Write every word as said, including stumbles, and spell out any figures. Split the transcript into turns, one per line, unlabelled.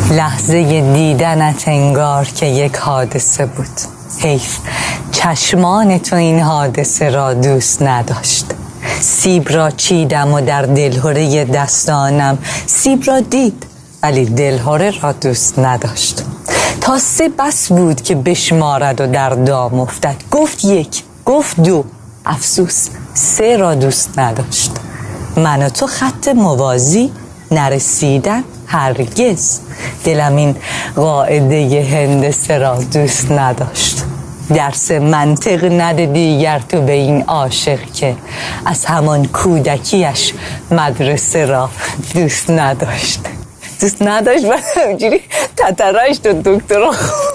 لحظه دیدنت انگار که یک حادثه بود. حیف چشمان تو این حادثه را دوست نداشت. سیب را چیدم و در دلهره دستانم سیب را دید، ولی دلهره را دوست نداشت. تا سه بس بود که بشمارد و در دام افتد. گفت یک، گفت دو، افسوس سه را دوست نداشت. من و تو خط موازی، نرسیدن هرگز. دلم این قاعده هندسه را دوست نداشت. درس منطق نده دیگر تو به این عاشق که از همان کودکیش مدرسه را دوست نداشت. دوست نداشت و همجوری تترایش تو دکتر